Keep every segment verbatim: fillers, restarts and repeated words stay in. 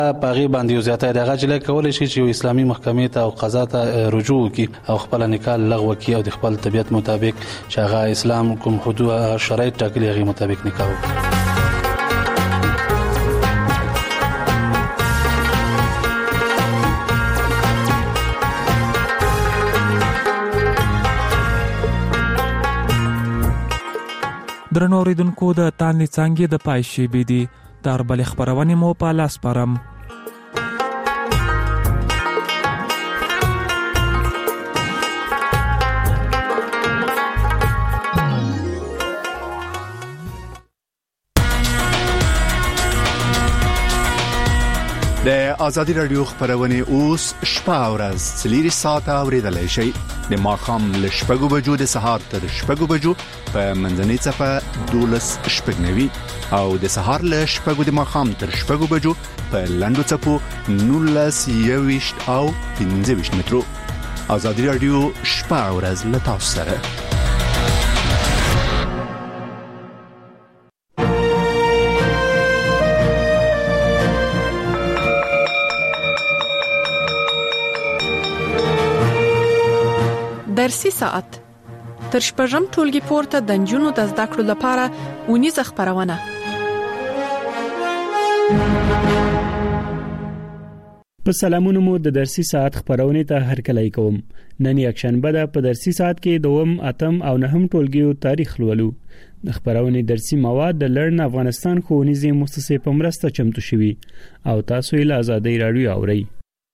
په هغې باندې یو زیاتی د هغه جلی کولی شي چې یو اسلامي محکمې ته او قضا ته رجوع وکړي او خپله نکاح لغوه کړي او د خپل طبیعت مطابق چې هغه اسلام کوم حدود شرایط ټاکلي هغې مطابق نکاح وکړي. درنو اوریدونکو د تانلې څانګې د پای شیبې دي تر بلې خپرونې مو په لاس سپارم. د آزادي رادیو خبرونه اوس شپه او ورځ څلور ساعته اوریدلای شئ. د ماښام له شپږو بجو د سهار تر شپږو بجو په منځنۍ صفه دولس شپږ نوي او د سهار له شپږو د ماښام تر شپږو بجو په لنډو څپو نولس یويشت او پنځه ویشت مترو. آزادي رادیو شپه او ورځ له تاسو سره. درسي ساعت تر شپږم ټولګي پورته د نجونو د زده کړو لپاره اونیزه خبرونه. په سلامونو مو د درسي ساعت خبرونه ته هرکلی کوم. نن یکشنبه ده. په درسي ساعت کې دوم اتم او نهم ټولګیو تاریخ لولو. د خبرونه درسي مواد د لرن افغانستان ښوونیزې مؤسسې په مرسته چمتو شوي او تاسو یې له آزادۍ رادیو اورئ.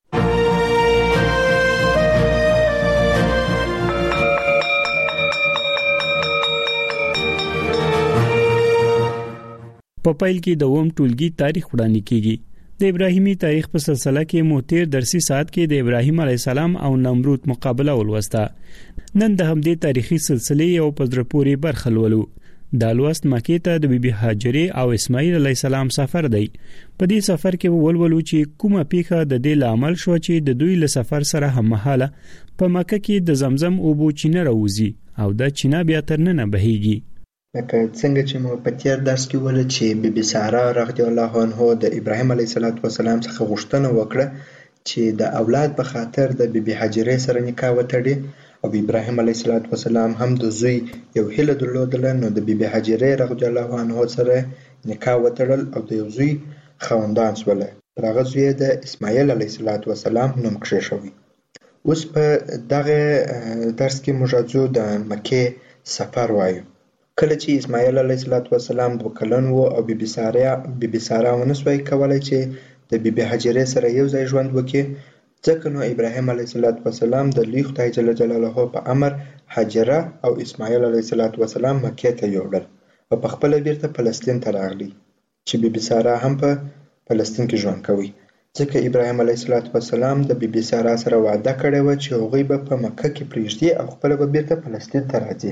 په پیل کې دوم ټولګي تاریخ وړاندې کیږي. د ابراهیمي تاریخ په سلسله کې مو تیر درسي ساعت کې د ابراهیم علیه السلام او نمرود مقابله ولوسته. نن د همدې تاریخي سلسله یو په زړه پورې برخه لولو. دا لوست مکې ته د بیبي هاجرې او اسماعیل علیه السلام سفر دی. په دې سفر کې ولولو چې کومه پیښه د دې لامل شو چې د دوی له سفر سره هممهاله په مکه کې د زمزم اوبو چینه راوځي او دا چینه بیا تر ننه بهيږي. لکه څنګه چې مو په تیر درس کې ول چې بیبي ساره رضی الله عنها د ابراهیم علیه السلام څخه غوښتنه وکړه چې د اولاد په خاطر د بیبي هاجرې سره نکاح وتړي او ابراهیم علیه السلام هم د زوی یو هیله درلودله، نو د بیبي هاجرې رضی الله عنها سره نکاح وتړل او د یو زوی خاوندان شول. هغه زوی د اسماعیل علیه السلام نوم کېښوی. اوس په دغه درس کې موږ راځو د مکې سفر وایو. کله چې اسماعیل علیه السلام دوه کلن و او بیبي ساره بیبي ساره ونسوي کولای چې د بیبي هاجرې سره یو ځای ژوند وکړي، ځکه نو ابراهیم علیه السلام د لوی خدای جل جلاله په امر هاجره او اسماعیل علیه السلام مکې ته یوړل او په خپل بیرته فلسطین ته راغلی چې بیبي ساره هم په فلسطین کې ژوند کوي، ځکه ابراهیم علیه السلام د بیبي ساره سره وعده کړې و چې هغوی به په مکه کې پرېږدي او خپل به بیرته فلسطین ته راځي.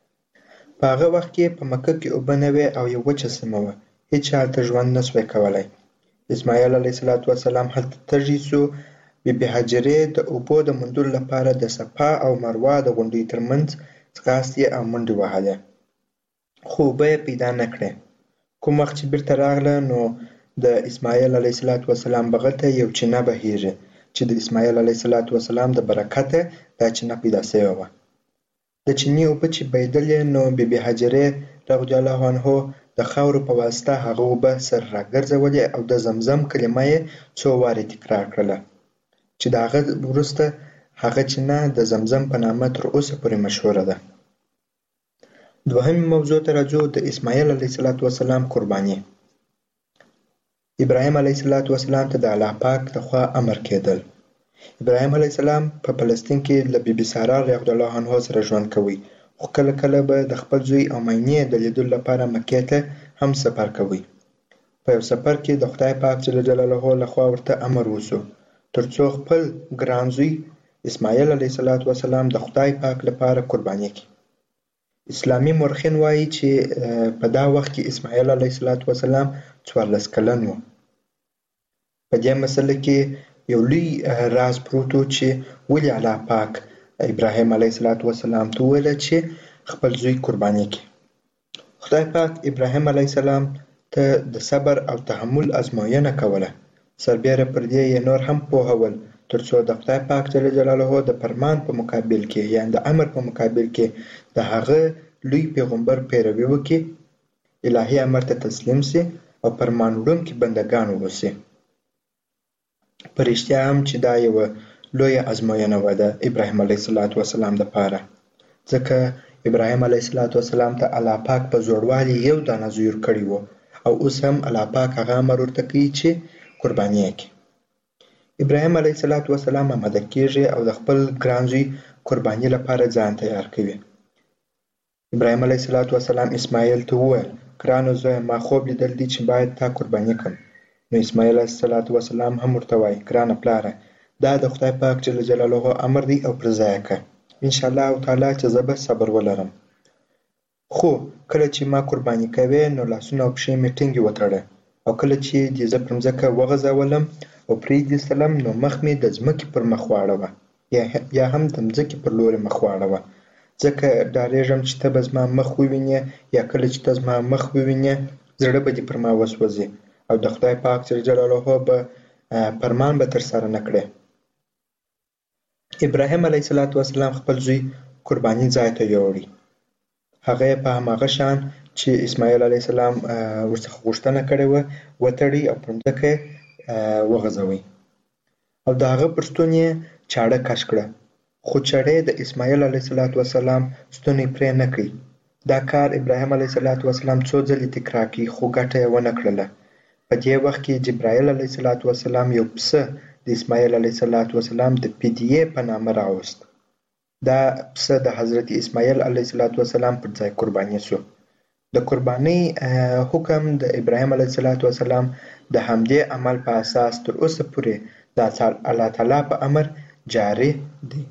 په هغه وخت کې په مکه کې اوبه نه وې او یو وچه سیمه وه، هیچا هلته ژوند نسوی کولی. اسماعیل علیه السلام هلته تږی سو. بیبي هاجرې د اوبو د موندلو لپاره د صفا او مروه د غونډیو ترمنځ ځغاستې او منډې وهلې، خو اوبه یې پیدا نه کړې. کوم وخت چې بیرته راغله نو د اسماعیل علیه السلام بغل ته یو چینه بهیږي چې د اسماعیل علیه السلام د برکته دا چینه پیدا شوې وه. د چینې اوبه چې بهیدلې نو بیبي هاجرې رضی الله عنها د خاورو په واسطه هغه اوبه سر راګرځولې او د زمزم کلمه یې څو وارې تکرار کړله چې د هغه وروسته هغه چینه د زمزم په نامه تر اوسه پورې مشهوره ده. دوهمې موضوع ته راځو، د اسماعیل علیه السلام قرباني. ابراهیم علیه السلام ته د الله پاک لخوا امر کېدل. ابراهیم علیه السلام په فلسطین کې له بیبي ساره رضی الله عنها سره ژوند کوي، خو کله کله به د خپل زوی او مینې د لیدلو لپاره مکې ته هم سفر کوي. په یو سفر کې د خدای پاک جل جلاله لخوا ورته امر وشو ترڅو خپل ګران زوی اسماعیل علیه السلام د خدای پاک لپاره قرباني کړي. اسلامي مورخین وایي چې په دا وخت کې اسماعیل علیه السلام څوارلس کلن و. په دې مسله کې یو لوی راز پروت و چې ولې الله پاک ابراهیم علیه السلام ته وویل چې خپل زوی قرباني کړي. خدای پاک ابراهیم علیه السلام ته د صبر او تحمل ازموینه کوله سربیره پر دې یې نور هم پوهول ترڅو د خدای پاک جل جلاله د فرمان په مقابل کې یا د امر په مقابل کې د هغه لوی پیغمبر پیروي وکړي، الهي امر ته تسلیم سي او فرمان وړونکي بندګان واوسي. په رښتیا هم چې دا یوه لویه ازموینه وه د ابراهیم علیه السلام دپاره، ځکه ابراهیم علیه السلام ته الله پاک په زوړوالي یو دانه زوی ورکړی و او اوس هم الله پاک هغه امر ورته کوي چې قرباني یې کړي. ابراهیم علیه السلام آماده کېږي او د خپل ګران زوی قرباني لپاره ځان تیار کوي. ابراهیم علیه السلام اسماعیل ته وویل: ګرانو زویه، ما خوب لیدل دي چې باید تا قرباني کړم. نو اسماعیل علیه السلام هم ورته وایي: ګرانه پلاره، دا د خدای پاک جل جلاله امر دی او پر ځای کړه، انشاءالله تعالی چې زه به صبر ولرم. خو کله چې ما قرباني کوې نو لاسونه او پښې مې ټینګې وتړه، او کله چې دې زه پر مځکه وغځولم او پرې دې سلم نو مخ مې د ځمکې پر مخ واړوه، یا هم د مځکې پر لوري مخ واړوه، ځکه ډارېږم چې ته به زما مخ ووینې، یا کله چې ته زما مخ ووینې زړه به دې پر ما وسوځي او د خدای پاک جل جلاله به فرمان به ترسره نه کړې. ابراهیم علیه السلام خپل زوی قرباني ځای ته یوړی. هغه یې په هماغه شان چې اسماعیل علیه السلام ورڅخه غوښتنه کړې وه وتړی او پر مځکه یې وغځوئ او د هغه پر ستون یې چاړه کش کړه، خو چړې د اسماعیل علیه السلام ستونی پرې نه کړي. دا کار ابراهیم علیه السلام څو ځلې تکرار کړي خو ګټه یې ونه کړله. په دې وخت کې جبرائیل علیه السلام یو پسه د اسماعیل علیه السلام د فدیې په نامه راوست. دا پسه د حضرت اسماعیل علیه السلام پر ځای قرباني شو. د قربانۍ حکم د ابراهیم علیه السلام د همدې عمل په اساس تر اوسه پورې د الله تعالی په امر جاری دی.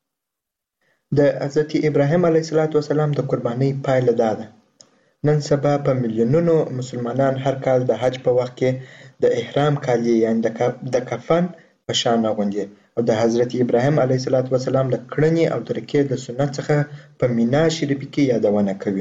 د حضرت ابراهیم علیه السلام د قربانۍ پایله دا ده: نن سبا په میلیونونو مسلمانان هر کال د حج په وخت کې د احرام کالي یعنې د کفن په شان اغوندي او د حضرت ابراهیم علیه السلام د کړنې او طریقې د سنت څخه په مینا شریفه کې یادونه کوي.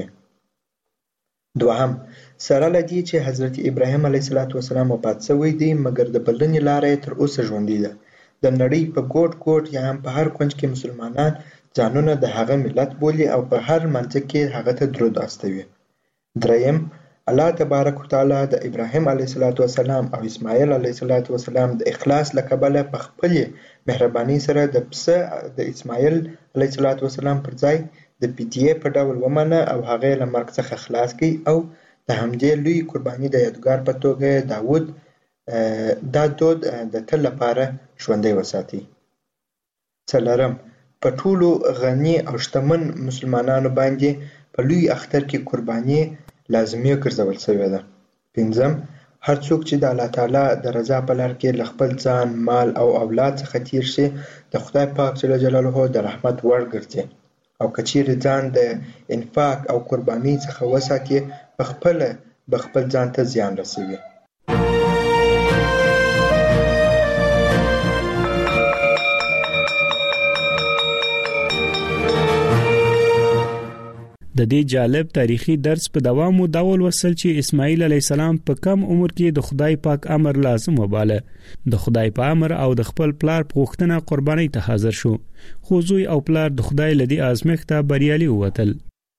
دوهم، سره له دې چې حضرت ابراهیم علیه السلام وفات شوی دی، مګر د بلنې لاره یې تر اوسه ژوندۍ ده. د نړۍ په ګوټ ګوټ یا هم په هر کونج کې مسلمانان ځانونه د هغه ملت بولي او په هر منځ کې هغه ته درود استوي. دریم، الله تبارک وتعالی د ابراهیم علیه السلام او اسماعیل علیه السلام د اخلاص له کبله په خپلې مهربانۍ سره د پسه د اسماعیل علیه السلام پر ځای د فدیې په ډول ومنه او هغه یې له مرګ څخه خلاص کړي او د همدې لوی قرباني د یادګار په توګه داود دا دود د تل لپاره ژوندی وساتي. څلورم، په ټولو غني او شتمن مسلمانانو باندې په لوی اختر کې قرباني لازمي ګرځول شوې ده. پنځم، هر څوک چې د الله تعالی د رضا په لار کې له خپل ځان، مال او اولاد څخه تیر شي د خدای پاک جل جلاله د رحمت وړ ګرځي او که چیرې ځان د انفاق او قربانۍ څخه وساتي په خپله به خپل ځان ته زیان رسوي. د دې جالب تاریخي درس په دوام او ډول وصل چې اسماعیل علی السلام په کم عمر کې د خدای پاک امر لازم وباله، د خدای په امر او د خپل پلار په غوښتنه قربانۍ ته حاضر شو، خو زوی او پلار د خدای لدی آزمایښت ته بریالي ووتل.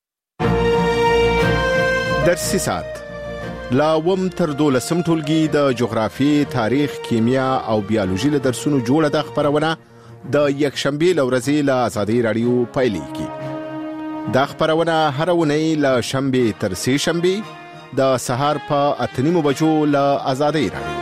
درسي سات لا وم تر دولسم ټولګي د جغرافي، تاریخ، کیمیا او بیولوژي له درسونو جوړه د خبرونه د یکشنبه لورځي له آزادۍ رادیو پایلې کی. دا خبرونه هر ونی له شنبه تر سه شنبه د سهار په اتنیمو بجو له آزادۍ رادیو.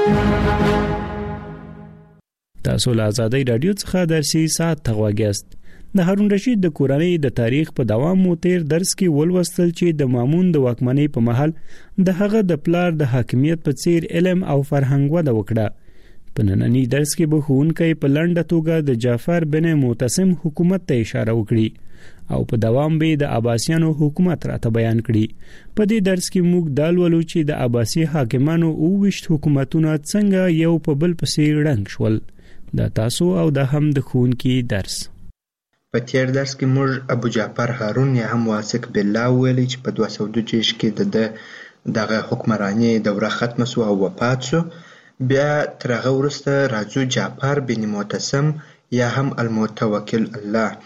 تاسو له آزادۍ رادیو څخه درسي سات تغواګست. د هارون رشید د کورنۍ د تاریخ په دوام مو تیر درس کې ولوستل چې د مامون د واکمنۍ په محل د هغه د پلار د حاکمیت په څیر علم او فرهنګ وده وکړه. په نننی درس کې به ښوونکی په لنډه توګه د جعفر بن معتصم حکومت ته اشاره وکړي او په دوام به د عباسیانو حکومت راته بیان کړي. په دې درس کې موږ دا ولولو چې د عباسی حاکمانو اوويشت حکومتونه څنګه یو په بل پسې ړنګ شول. دا تاسو او د هم د ښوونکي درس. په تیر درس کې موږ ابو جعفر هارون یا هم واثق بالله ویلي چې په دوه سوه دوه دېرش کې د دغه حکمراني دوره ختمه شو او وفات شو. بیا تر هغه وروسته راځو جعفر بن معتصم یا هم المتوکل الله.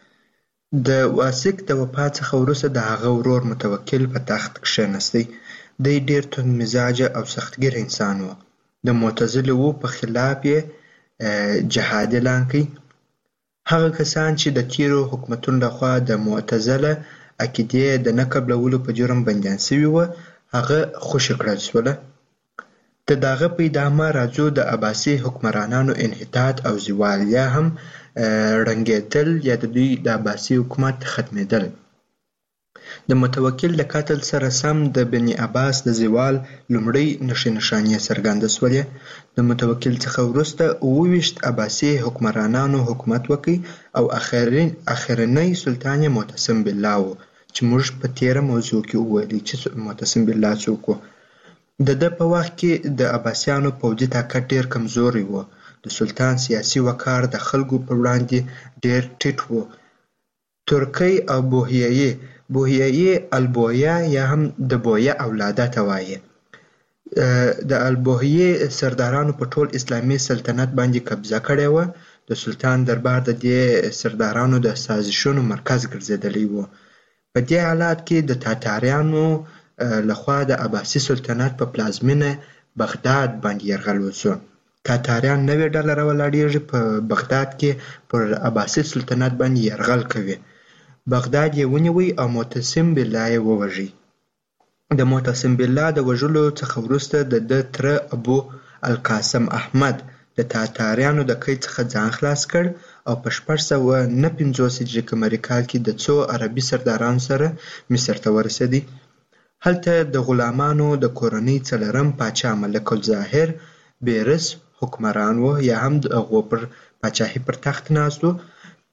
د واسق د وفات څخه وروسته د هغه ورور متوکل په تخت کښېنستی. دی ډېر توند مزاجه او سختګیر انسان و. د معتزلو په خلاف یې جهاد اعلان کړ. هغه کسان چې د تیرو حکومتونو لخوا د معتزله عقیدې د نه قبلولو په جرم بندیان سوي وه، هغه خوشي کړل شوله. د دغه په ادامه راځو د عباسي حکمرانانو انحطاط او زوال یا هم ړنګېدل یا د دوی د عباسي حکومت ختمېدل. د متوکل د قتل سره سم د بني عباس د زوال لومړۍ نښې نښانې څرګنده شولې. د متوکل څخه وروسته اووه ویشت عباسي حکمرانانو حکومت وکړ او اخرنی سلطان یې معتصم بالله و چې موږ په تېره موضوع کې وویلي چې معتصم بالله څوک و. د ده په وخت کې د عباسیانو پوځي طاقت ډېر کمزوری و. د سلطان سیاسي وقار د خلکو په وړاندې ډېر ټیټ و. ترکی او بوهیایي بوهیایي البویه یا هم د بویه اولاده ته وایي. د البوهیې سردارانو په ټول اسلامي سلطنت باندې قبضه کړې وه. د سلطان دربار د دې سردارانو د سازشونو مرکز ګرځېدلی و. په دې حالات کې د تاتاریانو لخوا د عباسي سلطنت په پلازمینه بغداد باندې یرغل وشو. تاتاریان نوې ډله راولاړېږي په بغداد کې پر عباسي سلطنت باندې یرغل کوي. بغداد یې ونیوی او معتصم بالله یې ووژي. د معتصم بالله د وژلو څخه وروسته د ده تره ابو القاسم احمد د تاتاریانو د قید څخه ځان خلاص کړ او په شپږ سوه نه پنځوس هجري قمري کال کې د څو عربي سردارانو سره مصر ته ورسېدی. هلته د غلامانو د کورنۍ څلرم پاچا ملک الظاهر بیرس حکمران و یا هم د هغو پر پاچاهي پر تخت ناست و.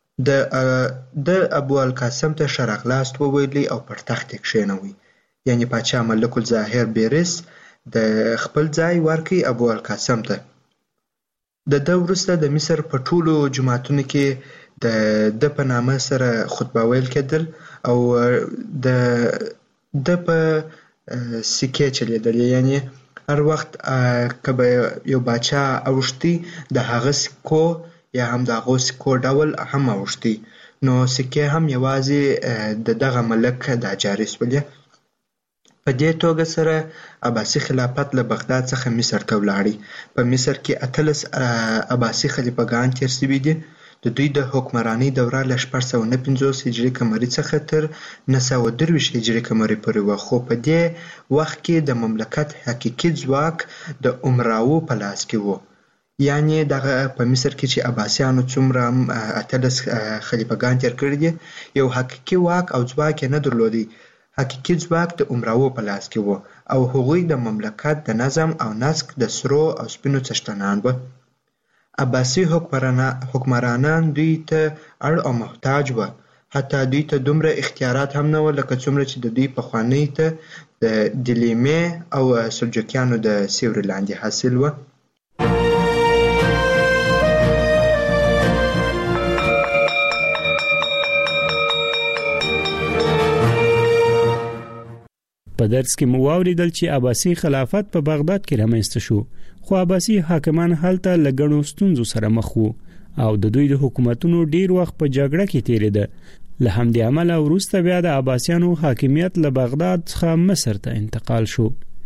د ابو القاسم ته ښه راغلاست وویلی او پر تخت یې کښېنوی. یعنې پاچا ملک الظاهر بیرس د خپل ځای ورکړي ابو القاسم ته. د ده وروسته د مصر په ټولو جوماتونو کې د ده په نامه سره خطبه ویل کېدل او د ده په سکې چلیدلې. یعنې هر وخت که به یو باچا اوښتي د هغه سکو یا هم د هغو سکو ډول هم اوښتي، نو سکې هم یوازې د دغه ملک دا جاري شولې. په دې توګه سره عباسي خلافت له بغداد څخه مصر ته ولاړی. په مصر کې اتلس عباسي خلیفګان تیر شوي دي. د دوی د حکمرانۍ دوره له شپږ سوه نه پنځوس هجري قمري څخه تر نهه سوه درویشت هجري قمري پورې وه. خو په دې وخت کې د مملکت حقیقي ځواک د امراو په لاس کې و. یعنې دغه په مصر کې چې عباسیانو څومره اتلس خلیفګان تیر کړي دي، یو حقیقي واک او ځواک یې نه درلودی. حقیقي ځواک د امراو په لاس کې و او هغوی د مملکت د نظم او نسق د سرو او سپینو څښتنان وه. عباسي حکمرانان دوی ته اړ او محتاج وه. حتی دوی ته دومره اختیارات هم نه وه لکه څومره چې د دوی پخوانۍ ته د دیلمیې او سلجوقیانو د سیوري لاندې حاصل وه. په درس کې مو واوریدل چې عباسي خلافت په بغداد کې رامنځته شو، خو عباسي حاکمان هلته له ګڼو ستونزو سره مخ وو او د دوی د حکومتونو ډیر وخت په جګړه کې تیریده. له همدې امله وروسته بیا د عباسیانو حاکمیت له بغداد څخه مصر ته انتقال شو.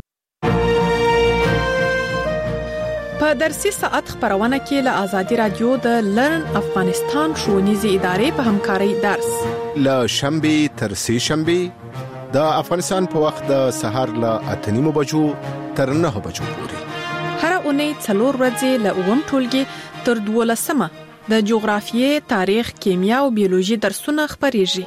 په درسي ساعت خبرونه کې له آزادي رادیو د لرن افغانستان ښوونیزې ادارې په همکارۍ درس له شنبه تر سه شنبه د افغانستان په وخت د سهار له اته نیمو بجو تر نهه بجو پورې. هر اونۍ څلور ورځې له اووم ټولګي تر دولسمه د جغرافیې، تاریخ، کیمیا او بیولوژي درسونه خبرېږي.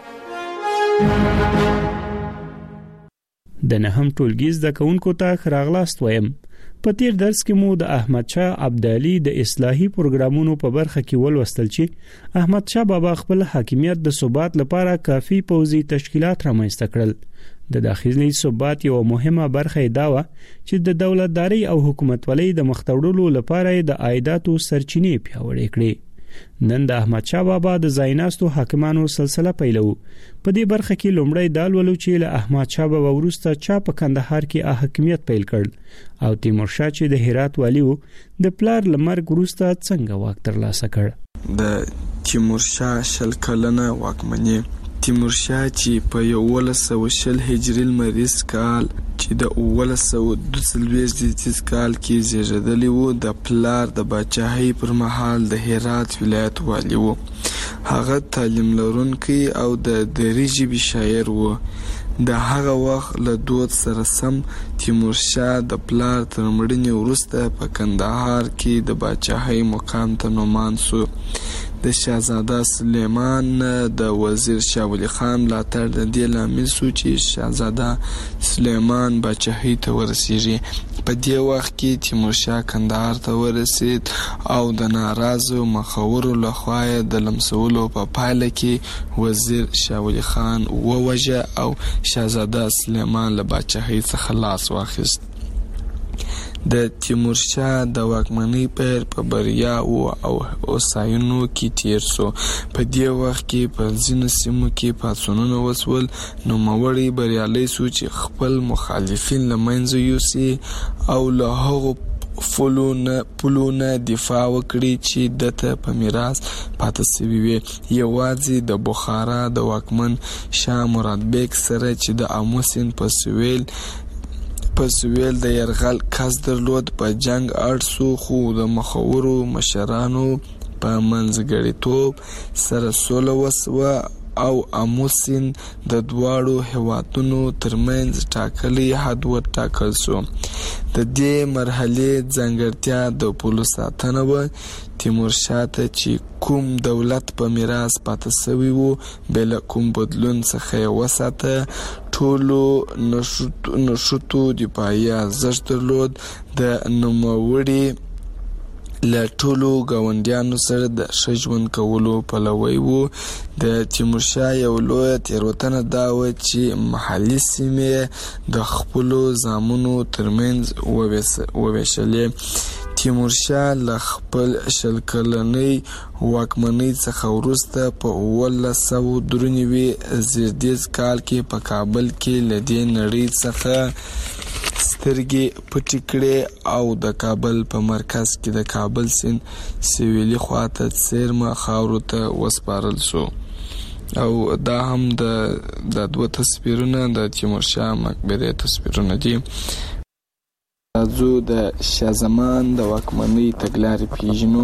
د نهم ټولګي زده کوونکو ته راغلاست وایم. په تیر درس کې مو د احمد شاه ابدالي د اصلاحي پروګرامونو په برخه کې ولوستل چې احمد شاه بابا خپل حاکمیت د ثبات لپاره کافي پوځي تشکیلات رامنځته کړل. د داخلي ثبات یو مهمه برخه دا و چې د دولتداري او حکومتولۍ د مخ ته وړلو لپاره د عایداتو سرچینې پیاوړې کړې. نن د احمد شاه بابا د ځایناستو حاکمانو سلسله پیلو. په دې برخه کې لومړی دال ولو چې له احمد شاه بابا وروسته چا په کندهار کې حاکمیت پیل کړ او تیمور شاه چې د هرات والی و د پلار لمرګ وروسته څنګه واک ترلاسه کړ. د تیمور شاه شل کلنه واکمني تیمور شاه چې په یولس سوه شل هجري لمریز کال چې د اوولس سوه دوه څلوېښت زیږدیز کال کې زیږېدلی و د پلار د باچاهۍ پر مهال د هرات ولایت والی و. هغه تعلیم لرونکی او د دري ژبې شاعر و. د هغه وخت له دود سره سم تیمور شاه د پلار تر مړینې وروسته په کندهار کې د باچاهۍ مقام ته نومان سو. د شاهزاده سلیمان د وزیر شاه ولی خان ملاتړ د دې لامل سو چې شاهزاده سلیمان باچاهۍ ته ورسیږي. په دې وخت کې تیمور شاه کندهار ته ورسید او د ناراضو مخورو لخوا د لمسولو په پایله کې وزیر شاه ولی خان ووژه او شاهزاده سلیمان له باچاهۍ څخه لاس واخیست. د تیمور شاه د واکمنۍ پیر په بریا او اوساینو کې تیر سو. په دې وخت کې په ځینو سیمو کې پاڅونونه وسول. نوموړی بریالی سو چې خپل مخالفین له منځه یوسي او له هغو فلونه پلونه دفاع وکړي چې دته په میراث پاتې سوي وي. یوازې د بخارا د واکمن شاه مراد بیک سره چې د آمو سیند په سویل په سویل د یرغل کس درلود په جنگ اړ سو، خو د مخورو مشرانو په منځګړیتوب سره سوله وسوه او آمو سیند د دواړو هیوادونو ترمنځ ټاکلی حد وټاکل سو. د دې مرحلې ځانګړتیا د پولو ساتنه وه. تیمور شاه ته چې کوم دولت په میراث پاتې سوی و بې له کوم بدلون څخه یې وساته. ټولو نښتو دفاعي ارزښت درلود. د نوموړي له ټولو ګاونډیانو سره د ښه ژوند کولو پلوی و. د تیمور شاه یو لویه تېروتنه دا وه چې محلي سیمې د خپلو زامنو ترمنځ وویشلې. تیمور شاه له خپل شل کلنۍ واکمنۍ څخه وروسته په اوولس سوه درې نوي زیږدیز کال کې په کابل کې له دې نړۍ څخه سترګې پټې کړې او د کابل په مرکز کې د کابل سیند سویلي خواته څیرمه خاورو ته وسپارل سو. او دا هم د دوه تصویرونه د تیمور شاه مقبرې تصویرونه دي. راځو د شاه زمان د واکمنۍ تګلارې پیژنو.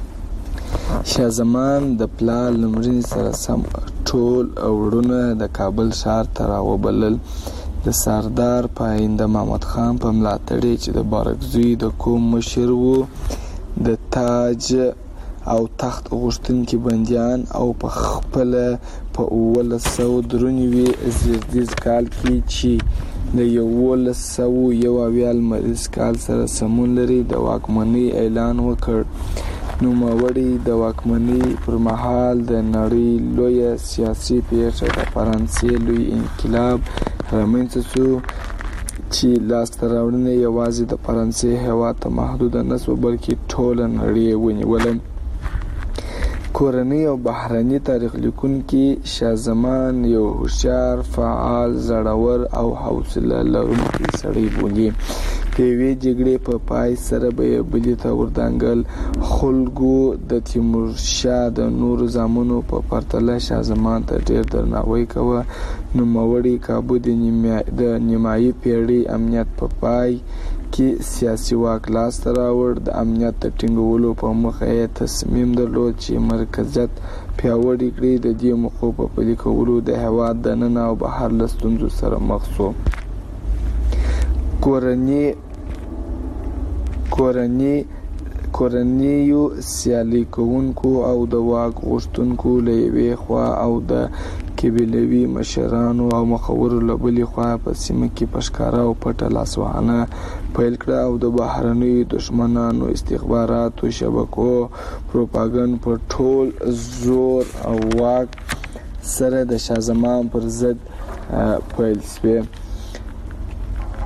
شاه زمان د پلار له مړینې سره سم ټول وروڼه د کابل ښار ته راوبلل. د سردار پاینده محمد خان په ملاتړ چې د بارکزوی د قوم مشر و، د تاج او تخت غوښتونکي بندیان او په خپله په اوولس سوه درې نوي زیږدیز کال کې چې د یولس سوه یو اویا لمریز کال سره سمون لري د واکمنۍ اعلان وکړ. نوموړي د واکمنۍ پر مهال د نړۍ لویه سیاسي پیښه د فرانسې لوی انقلاب رامنځته سو چې لاسته راوړنې یوازې د فرانسې هېواد ته محدوده نه سوه بلکې ټوله نړۍ ونیوله. کورنۍ او بهرني تاریخ لیکونکي شاه زمان یو هوښیار، فعال، زړور او حوصله لرونکی سړی بولي. د یوې جګړې په پای سره به یې بلې ته وردانګل. خلکو د تیمور شاه د نورو زامنو په پرتله شاه زمان ته ډېر درناوی کوه. نوموړي کابو د نیمایي پېړۍ امنیت په پای کې سیاسي واک لاسته راوړ. د امنیت د ټینګولو په موخه یې تصمیم درلود چې مرکزیت پیاوړی کړي. د دې موخو په پلي کولو د هېواد دننه او بهر له ستونزو سره مخ سو. کورنۍ کورنۍ کورنیو سیالي کوونکو او د واک غوښتونکو له یوې خوا او د قبیلوي مشرانو او مخورو له بلې خوا په سیمه کې په ښکاره او پټه لاسوهنه پیل کړه او د بهرنیو دښمنانو استخباراتو شبکو پروپاګند په ټول زور او واک سره د شاه زمان پر ضد پیل شوې.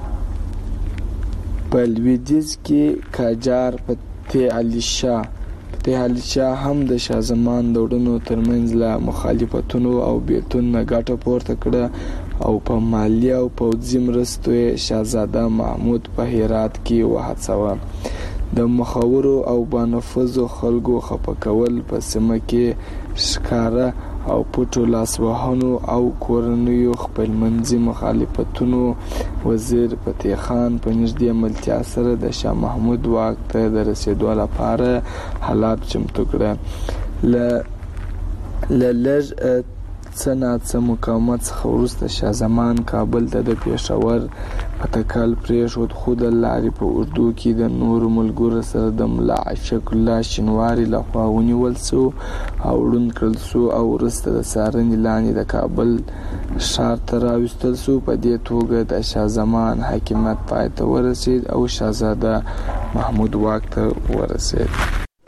په لویدیځ کې قاجار فتح علي شاه فتح علي شاه هم د شاه زمان د وړونو ترمنځ له مخالفتونو او بیلتون نه ګټه پورته کړه او په مالیه او پوځي مرستو یې شاهزاده محمود په هرات کې وهڅاوه. د مخورو او بانفذو خلکو خفه کول په سیمه کې ښکاره او پټو لاسوهنو او کورنیو خپلمنځي مخالفتونو وزیر فتح خان په نږدې ملتیا سره د شاه محمود واک ته د رسیدو لپاره حالات چمتو کړه. ل لږ څه ناڅه مقاومت څخه وروسته شاه زمان کابل ته د پېښور په تکل پرېښود، خو د لارې په اردو کې د نورو ملګرو سره د ملا عاشق الله شینواري لخوا ونیول سو او ړوند کړل سو او وروسته د څارنې لاندې د کابل ښار ته راوستل سو. په دې توګه د شاه زمان حاکمیت پای ته ورسید او شاهزاده محمود واک ته ورسید.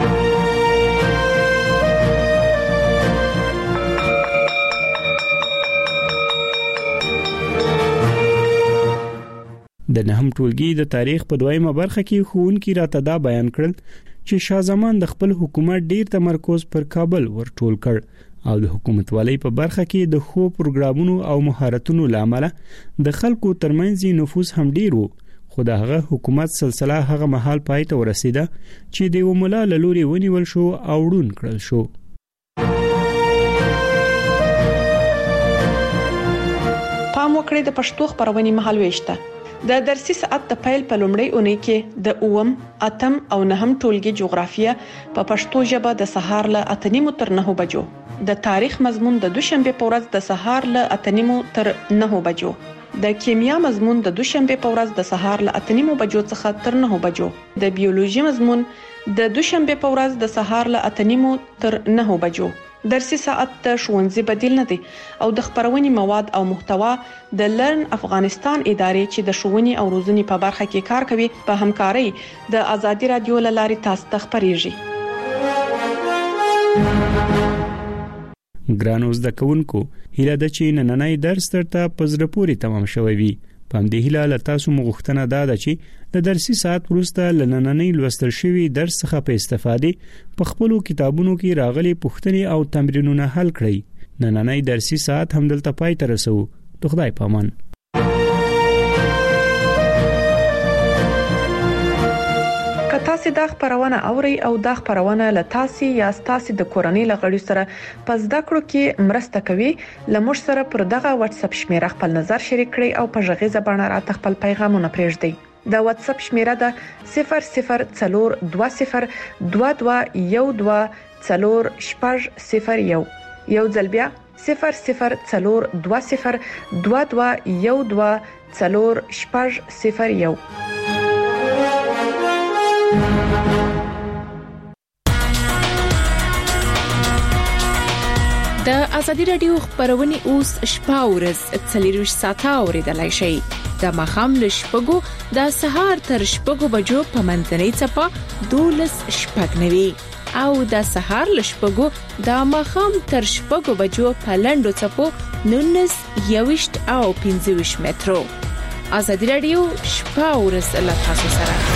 د نهم ټولګي د تاریخ په دویمه برخه کې ښوونکي راته دا بیان کړل چې شاه زمان د خپل حکومت ډیر تمرکز پر کابل ورټول کړ او د حکومتوالۍ په برخه کې د خو پروګرامونو او مهارتونو لامل د خلکو ترمنځ نفوذ هم ډیر وو، خو د هغه حکومت سلسله هغه مهال پای ته ورسیده چې د وملا لوري ونیول شو او ړوند کړل شو. پام وکړئ د پښتو خبرونې مهال وېشته د درسي ساعت د پیل په لومړۍ اونۍ کې د اوم، اتم او نهم ټولګي جغرافیه په پښتو ژبه د سهار له اته نیمو تر نهو بجو، د تاریخ مضمون د دوشنبه په ورځ د سهار له اته نیمو تر نهو بجو، د کیمیا مضمون د دوشنبه په ورځ د سهار له اته نیمو بجو څخه تر نهو بجو، د بیولوژي مضمون د دوشنبه په ورځ د سهار له اته نیمو تر نهو بجو. درسي ساعت د ښوونځي بدیل نه دی او د خبرونې مواد او محتوا د لرن افغانستان ادارې چې د ښوونې او روزنې په برخه کې کار کوي په همکارۍ د ازادي رادیو له لارې تاسو ته خبريږي. ګرانو زده کوونکو، هیله ده چې نننۍ درس ترته په زړه پورې تمام شوی وي. په همدې هیله له تاسو مغوښتنه دا ده چې د درسي ساعت وروسته له نننۍ لوستل شوي درس څخه په استفادې په خپلو کتابونو کې راغلي پوښتنې او تمرینونه حل کړئ. نننۍ درسي ساعت همدلته پای ته رسو. د خدای په امان. که تاسو دا خبرونه اورئ او دا خبرونه له تاسو یا تاسو د کورنۍ لغړي سره په زده کړو کې مرسته کوي، لمر سره پر دغه واتس اپ شمیره خپل نظر شریک کړئ او په ژغیزه باندې راته خپل پیغامونه پرېږدئ. د واتس اپ شمیره ده صفر صفر څلور دوه صفر دوه دوه یو دوه څلور شپږ صفر یو. یو ځل بیا صفر صفر څلور دوه صفر دوه دوه یو دوه څلور شپږ صفر یو. د ازادي رادیو خبرونه اوس شپه ورځ څلور ساعته اوریدلای شئ. د مخام له شپږو د سهار تر شپږو بجو په منځنۍ چپه دولس شپږ نوي او د سهار له شپږو د مخام تر شپږو بجو په لندو چپو نونس یوشت او پنځوش مترو. ازادي رادیو شپه ورځ له تاسو سره.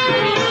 Thank you.